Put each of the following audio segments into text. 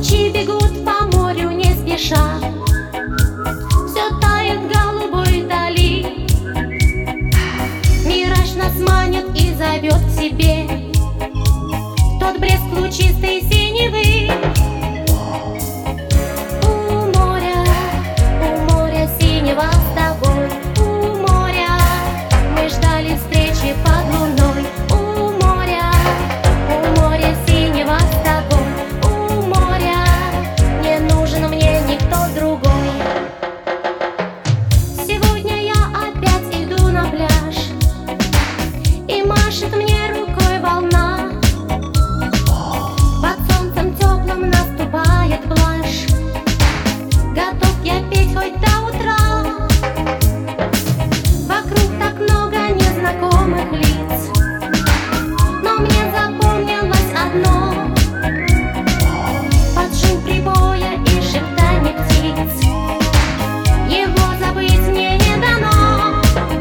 Тучи бегут по морю не спеша, все тает в голубой дали. Мираж нас манит и зовет к себе, тот блеск лучистой синевы. У моря синего с тобой, у моря мы ждали встречи под луной. У моря синего с тобой, у моря не нужен мне никто другой. Сегодня я опять иду на пляж, и машет мне рукой волна. Под солнцем теплым наступает блажь, готов я петь хоть до утра. Вокруг так много незнакомых лиц, но мне запомнилось одно: под шум прибоя и шептанье птиц его забыть мне не дано.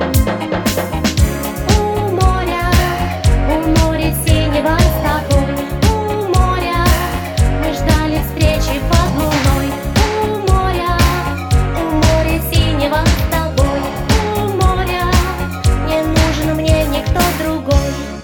У моря синего с тобой, у моря мы ждали встречи под луной. У моря синего с тобой, у моря не нужен мне никто другой.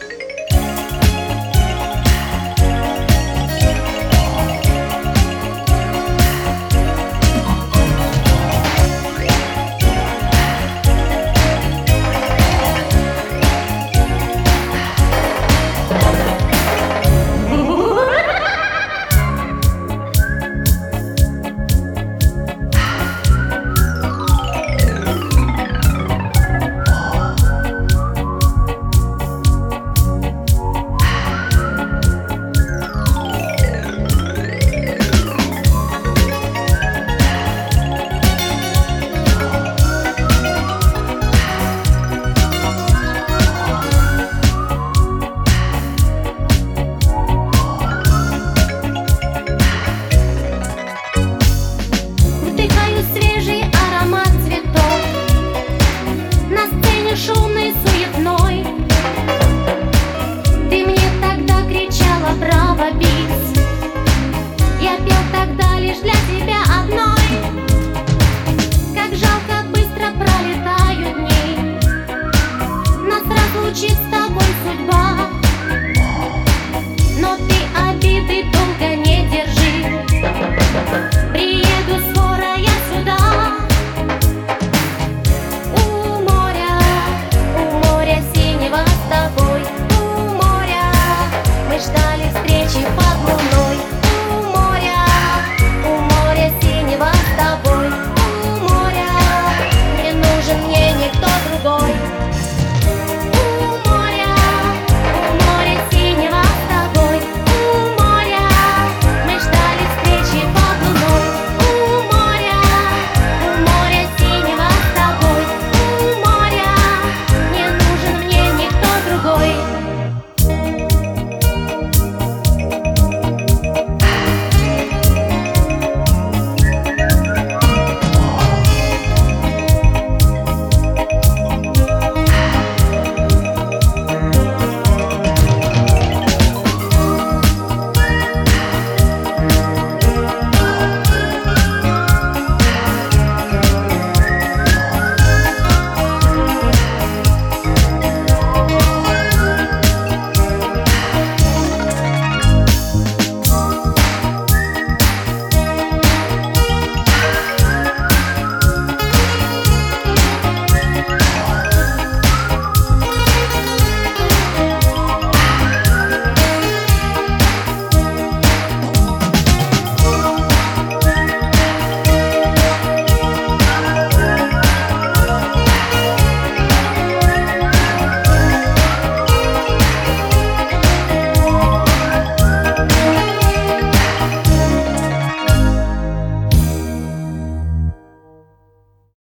Вдыхаю свежий аромат цветов на сцене шумной, суетной. Ты мне тогда кричала: браво, бис! Я пел тогда лишь для тебя одной. Как жалко, быстро пролетают дни, нас разлучит